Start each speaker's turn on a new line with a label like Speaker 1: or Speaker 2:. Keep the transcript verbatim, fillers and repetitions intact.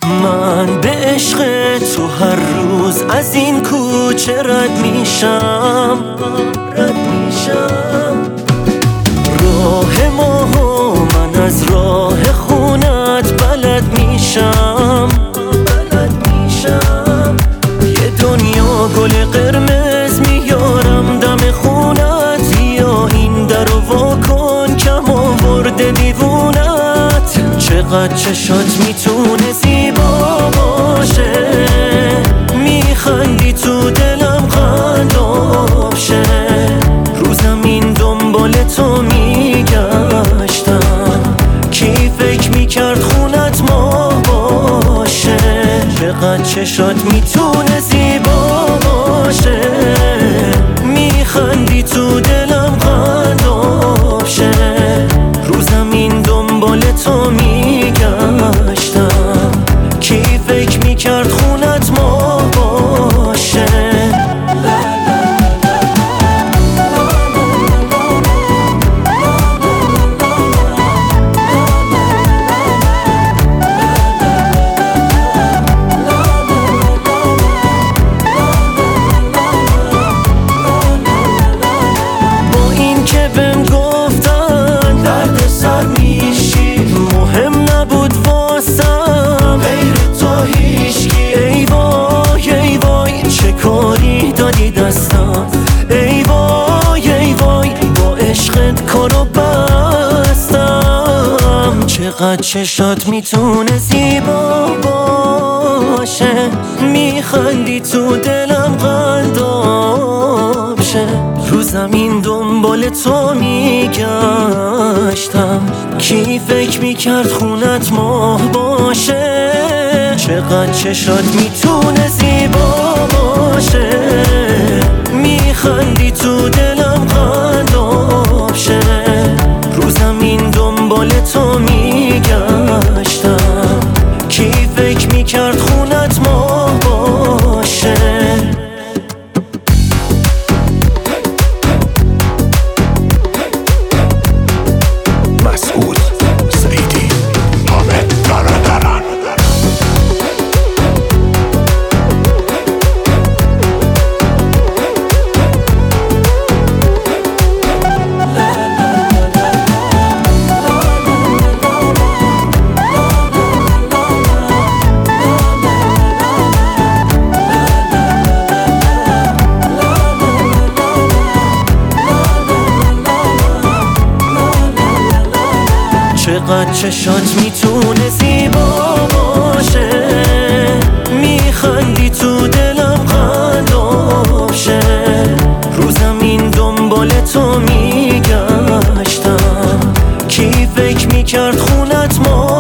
Speaker 1: من به عشق تو هر روز از این کوچه رد میشم رد میشم راه ما و من از راه خونت بلد میشم بلد میشم یه دنیا گل قرمز میارم دم خونت یا این درو وا کن کم آورده دیوونت چقدر چشات میتونه زیبا باشه میخندی تو دلم قلاب شه رو زمین دنبال تو میگشتم کی فکر میکرد خونت ما باشه چقدر چشات میتونه زیبا باشه میخندی تو دلم قلاب شه رو زمین دنبال تو میگشتم کی فکر میکرد خونت ما باشه با این که بهم گفتن درد سر میشی مهم نبود واسم غیر تو هیچکی ای وای ای وای چه کاری دادی دستم ای وای ای وای با عشقت کارو بستم چقدر چشات میتونه زیبا باشه میخندی تو دلم قلاب شه رو زمین دنبال تو میگشتم کی فکر میکرد خونت ماه باشه چقدر چشات میتونه زیبا باشه میخندی تو دلم قلاب شه رو زمین دنبال تو میگشتم کی فکر میکرد خونت ماه باشه
Speaker 2: مسعود سعیدی حامد برادران
Speaker 1: چقدر چشات میتونه زیبا باشه میخندی تو دلم قلاب شه رو زمین دنبال تو میگشتم کی فکر میکرد خونت ما